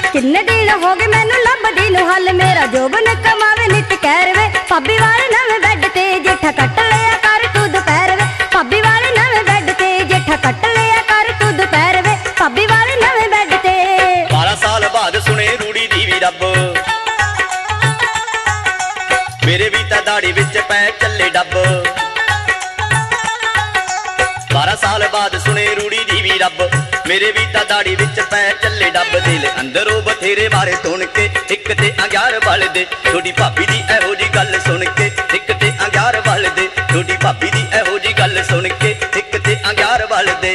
किन्ने दिन हो गए मैनू लभदी नूं हल, मेरा जोबन कमावे नित कहर वे। भाभी वाले नवें बैड ते जेठा कट लिया कर तू दोपहर वे। भाभी वाले नवें बैड ते जेठा कट लिया कर तू दोपहर वे। भाभी वाले नवें बैड ते 12 साल बाद सुने रूड़ी दी भी रब, मेरे भी तां दाड़ी विच पै चले डब। 12 साल बाद सुने रूड़ी दी भी रब, मेरे भी तां दाड़ी विच पै चले डब। दिल अंदरों बथेरे बारे सुन के एक ते अंग्यार बल दे, थोड़ी भाभी दी एहो जी गल सुन के एक ते अंग्यार बल दे। थोड़ी भाभी दी एहो जी गल सुन के एक ते अंग्यार बल दे।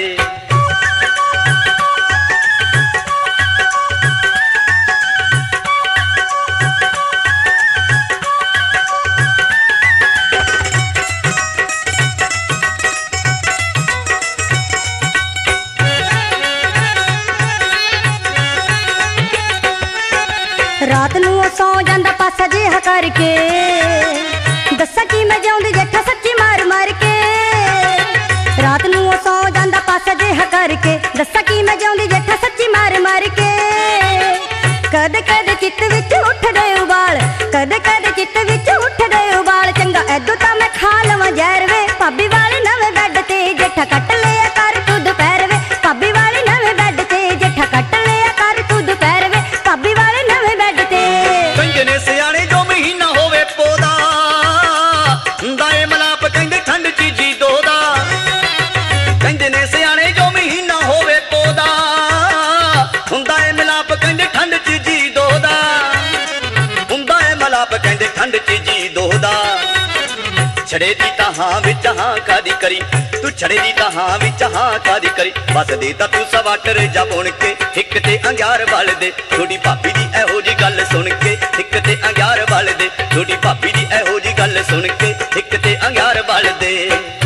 रात नूं सौ जांदा पासा जिहा करके, दस्सा की मैं जाऊंदी जेठा सच्ची मार मार के। रात नूं सौ जांदा पासा जिहा करके, दस्सा की मैं जाऊंदी जेठा सच्ची मार मार के। कद कद चित्त विच उठदे उबाल, कद कद चित्त विच उठदे उबाल। चंगा ऐदों तां मैं खा लवां जहर वे। भाभी वाले नवें बैड ते जेठा कट लिया कर तू दोपहर वे। भाभी वाले नवें बैड ते जेठा कट लिया कर तू दोपहर वे। भाभी वाले नवें बैड ते कंजे ने सियाणे जो महीना होवे पोदा, हुंदा ए मलाप कहंदे ठंड चीजी दोदा। कंजे ने सियाणे जो महीना होवे पोदा, हुंदा ए मलाप कहंदे ठंड चीजी दोदा। हुंदा ए मलाप कहंदे ठंड चीजी दोदा। छड़े दी तां हां विच हां कादी करी, तू छड़े दी तां हां विच हां कादी करी। बस दे तां तू सवाटर जा बुन के एक ते अंग्यार बल दे। थोड़ी भाभी दी एहो जी गल सुन के एक ते अंग्यार बल दे। थोड़ी भाभी दी एहो जी गल सुन के एक ते अंग्यार बल दे।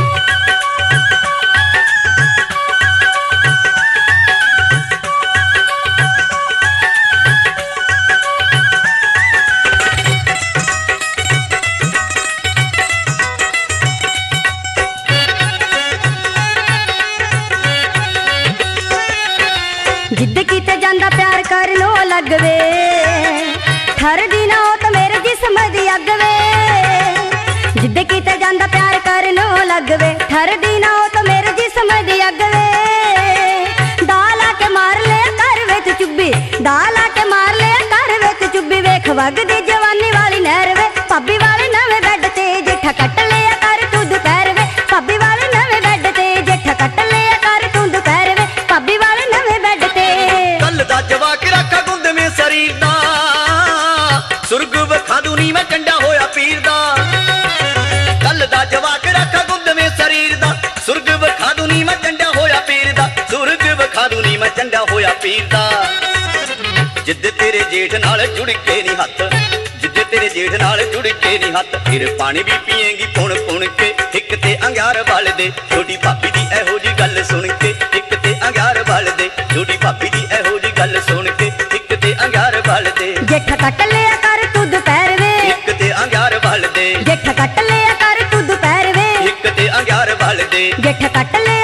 जिद कीते जांदा प्यार करनो लग वे, ठर दी ना हो तो मेरे जिस्म दी अग वे। जिद कीते जांदा प्यार करनो लग वे, ठर दी ना हो तो मेरे जिस्म दी अग वे। दाल आके मार ले कर विच चुब्बी, दाल आके मार ले कर विच चुब्बी। वेख वगदी जवानी वाली नहर वे। भाभी वाले नवें बैड ते जेठा कट लिया कर तू दोपहर वे। भाभी वाले नवें बैड ते जेठा कट लिया कर तू दोपहर वे। भाभी वाले नवें बैड ते कल दा जवाक रखा गुंद में शरीर दा, सुरग वखा दूनी मैं चंडा होया पीर दा। कल दा जवाक रखा गुंद में शरीर दा, सुरग वखा दूनी मैं चंडा होया पीर दा। सुरग वखा दूनी मैं चंडा होया पीर दा। जिद तेरे जेठ नाल जुड़ के नी हथ, जिद तेरे जेठ नाल जुड़ के नी हथ। फिर पानी भी पिएगी पुण पुण के एक ते अंग्यार बल दे। थोड़ी भाभी दी एहो जी गल सुन के एक ते अंग्यार बल दे। थोड़ी भाभी दी एहो जी गल सुन के एक ते अंग्यार बल दे। जेठा कट लिया कर तू दोपहर वे। एक ते अंग्यार बल दे। जेठा कट लिया कर तू दोपहर वे। एक ते अंग्यार बल दे। जेठा कट लिया